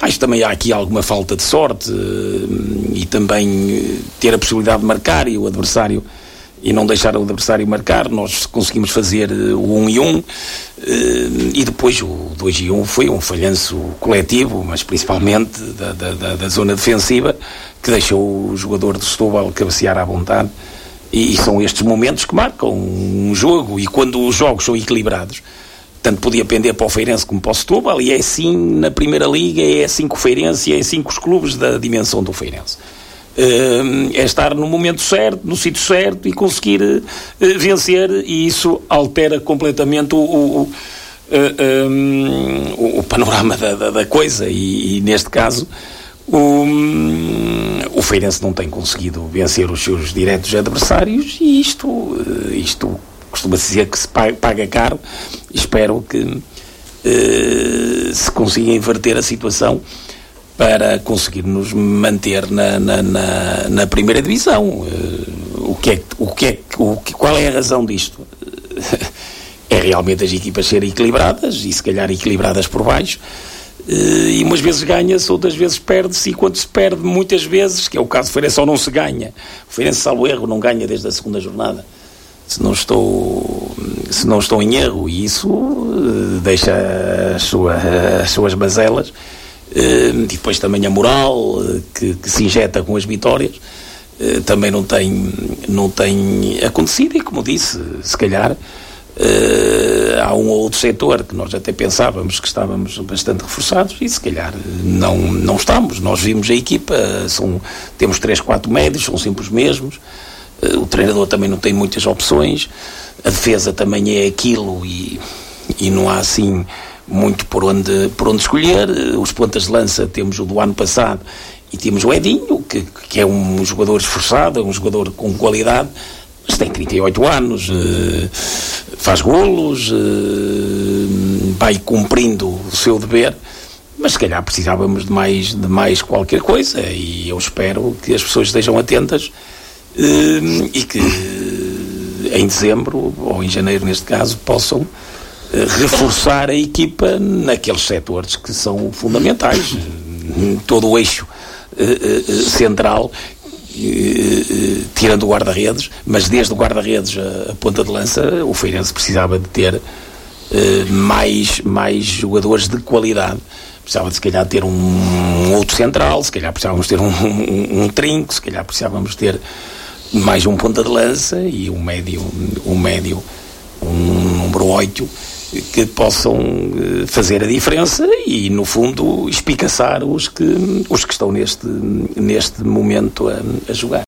Acho que também há aqui alguma falta de sorte e também ter a possibilidade de marcar e o adversário e não deixar o adversário marcar. Nós conseguimos fazer o 1-1 e depois o 2-1 foi um falhanço coletivo, mas principalmente da zona defensiva, que deixou o jogador do Setúbal cabecear à vontade. E são estes momentos que marcam um jogo, e quando os jogos são equilibrados, tanto podia pender para o Feirense como para o Setúbal, e é assim na Primeira Liga, é assim com o Feirense, é assim com os clubes da dimensão do Feirense. É estar no momento certo, no sítio certo, e conseguir vencer, e isso altera completamente o panorama da coisa, e neste caso o Feirense não tem conseguido vencer os seus diretos adversários, e isto costuma-se dizer que se paga caro. Espero que se consiga inverter a situação para conseguir nos manter na primeira divisão. Qual é a razão disto? É realmente as equipas serem equilibradas, e se calhar equilibradas por baixo, e umas vezes ganha-se, outras vezes perde-se, e quando se perde muitas vezes, que é o caso do Feirense, só não se ganha. O Feirense, salvo erro, não ganha desde a segunda jornada, se não estou em erro, e isso deixa as suas mazelas, e depois também a moral que se injeta com as vitórias também não tem acontecido, e como disse, se calhar há um ou outro setor que nós até pensávamos que estávamos bastante reforçados, e se calhar não estamos. Nós vimos a equipa, temos 3-4 médios, são sempre os mesmos. O treinador também não tem muitas opções, a defesa também é aquilo, e não há assim muito por onde escolher. Os pontas de lança, temos o do ano passado e temos o Edinho, que é um jogador esforçado, é um jogador com qualidade, mas tem 38 anos, faz golos, vai cumprindo o seu dever, mas se calhar precisávamos de mais qualquer coisa, e eu espero que as pessoas estejam atentas e que em dezembro, ou em janeiro neste caso, possam reforçar a equipa naqueles setores que são fundamentais. Todo o eixo central, tirando o guarda-redes, mas desde o guarda-redes a ponta de lança, o Feirense precisava de ter mais jogadores de qualidade. Precisava de, se calhar, ter um outro central, se calhar precisávamos ter um trinco, se calhar precisávamos ter mais um ponta de lança e um médio, um número 8, que possam fazer a diferença e, no fundo, espicaçar os que estão neste momento a jogar.